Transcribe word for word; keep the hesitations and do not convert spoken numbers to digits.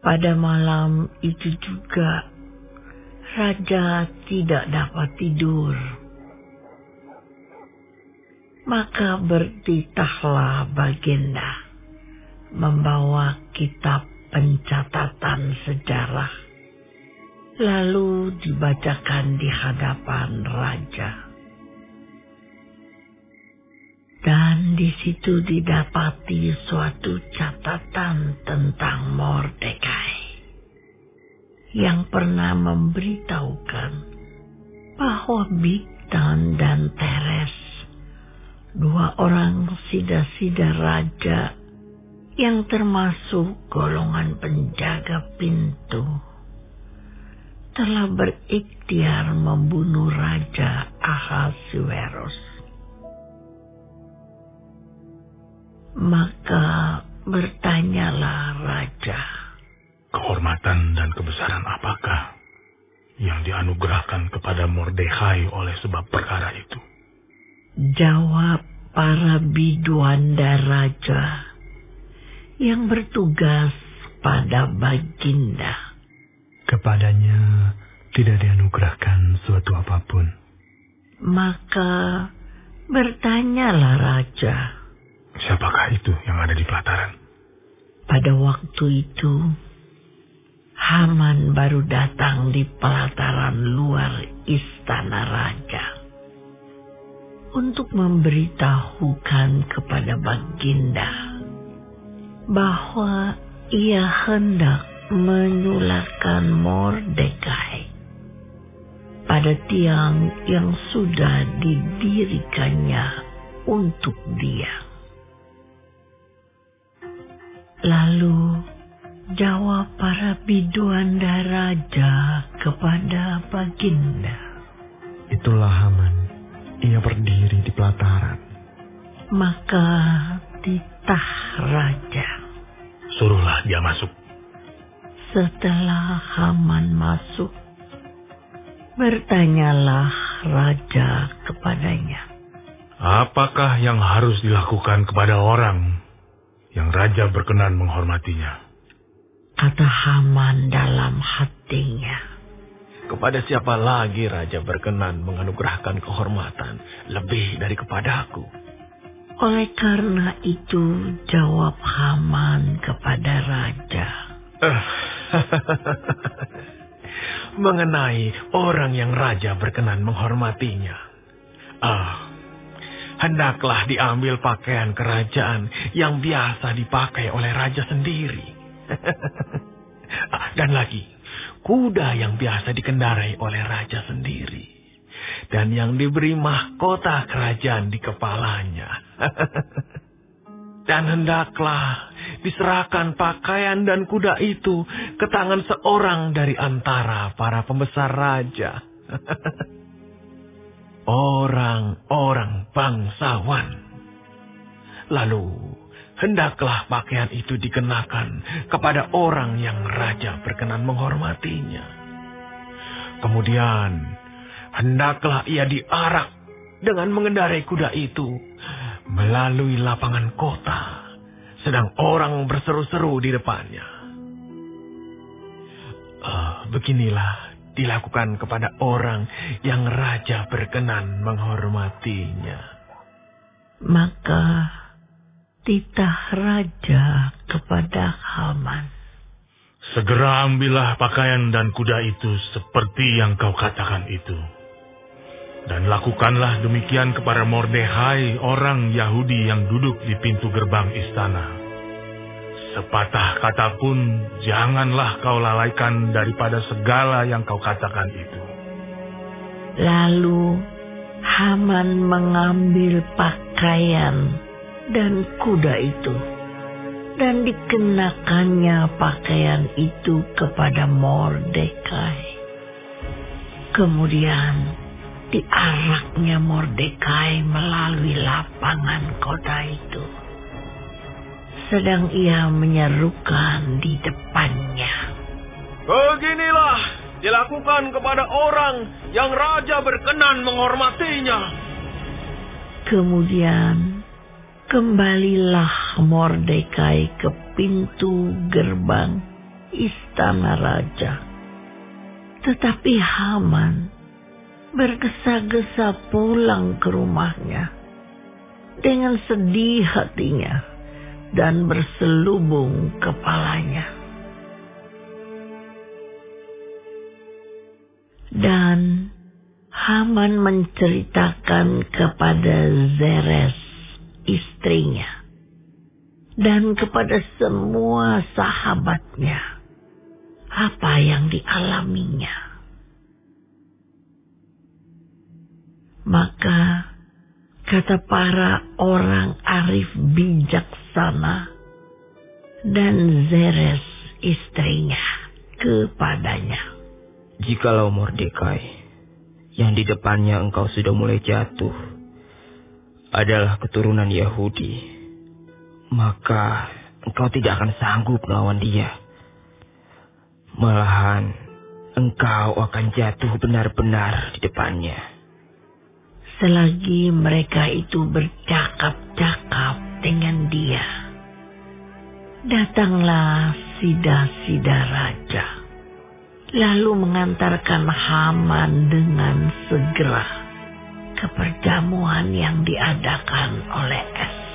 Pada malam itu juga raja tidak dapat tidur. Maka bertitahlah Baginda membawa kitab pencatatan sejarah, lalu dibacakan di hadapan raja. Dan di situ didapati suatu catatan tentang Mordekai yang pernah memberitahukan bahwa Bigtan dan Teres, dua orang sida-sida raja yang termasuk golongan penjaga pintu, telah berikhtiar membunuh Raja Ahasuerus. Maka bertanyalah raja, kehormatan dan kebesaran apakah yang dianugerahkan kepada Mordekai oleh sebab perkara itu? Jawab para biduanda raja yang bertugas pada Baginda. Kepadanya tidak dianugerahkan suatu apapun. Maka bertanyalah raja, siapakah itu yang ada di pelataran? Pada waktu itu Haman baru datang di pelataran luar istana raja untuk memberitahukan kepada Baginda bahwa ia hendak menyulahkan Mordekai pada tiang yang sudah didirikannya untuk dia. Lalu jawab para biduanda raja kepada Baginda, itulah Haman, ia berdiri di pelataran. Maka titah raja, suruhlah dia masuk. Setelah Haman masuk, bertanyalah raja kepadanya, apakah yang harus dilakukan kepada orang yang raja berkenan menghormatinya? Kata Haman dalam hatinya, kepada siapa lagi raja berkenan menganugerahkan kehormatan lebih dari kepadaku? Oleh karena itu jawab Haman kepada raja, mengenai orang yang raja berkenan menghormatinya, ah, hendaklah diambil pakaian kerajaan yang biasa dipakai oleh raja sendiri. Dan lagi, kuda yang biasa dikendarai oleh raja sendiri, dan yang diberi mahkota kerajaan di kepalanya. Dan hendaklah diserahkan pakaian dan kuda itu ke tangan seorang dari antara para pembesar raja. Orang-orang bangsawan. Lalu hendaklah pakaian itu dikenakan kepada orang yang raja berkenan menghormatinya. Kemudian hendaklah ia diarak dengan mengendarai kuda itu melalui lapangan kota, sedang orang berseru-seru di depannya. Uh, beginilah dilakukan kepada orang yang raja berkenan menghormatinya. Maka titah raja kepada Haman, segera ambillah pakaian dan kuda itu seperti yang kau katakan itu. Dan lakukanlah demikian kepada Mordekai, orang Yahudi yang duduk di pintu gerbang istana. Sepatah kata pun janganlah kau lalaikan daripada segala yang kau katakan itu. Lalu Haman mengambil pakaian dan kuda itu, dan dikenakannya pakaian itu kepada Mordekai. Kemudian diaraknya Mordekai melalui lapangan kota itu, sedang ia menyerukan di depannya, beginilah dilakukan kepada orang yang raja berkenan menghormatinya. Kemudian kembalilah Mordekai ke pintu gerbang istana raja. Tetapi Haman bergesa-gesa pulang ke rumahnya dengan sedih hatinya dan berselubung kepalanya. Dan Haman menceritakan kepada Zeres istrinya dan kepada semua sahabatnya apa yang dialaminya. Maka kata para orang arif bijaksana dan Zeres istrinya kepadanya, "Jikalau Mordekai yang di depannya engkau sudah mulai jatuh adalah keturunan Yahudi, maka engkau tidak akan sanggup melawan dia. Malahan engkau akan jatuh benar-benar di depannya." Selagi mereka itu bercakap-cakap dengan dia, datanglah sida-sida raja, lalu mengantarkan Haman dengan segera ke perjamuan yang diadakan oleh Ester.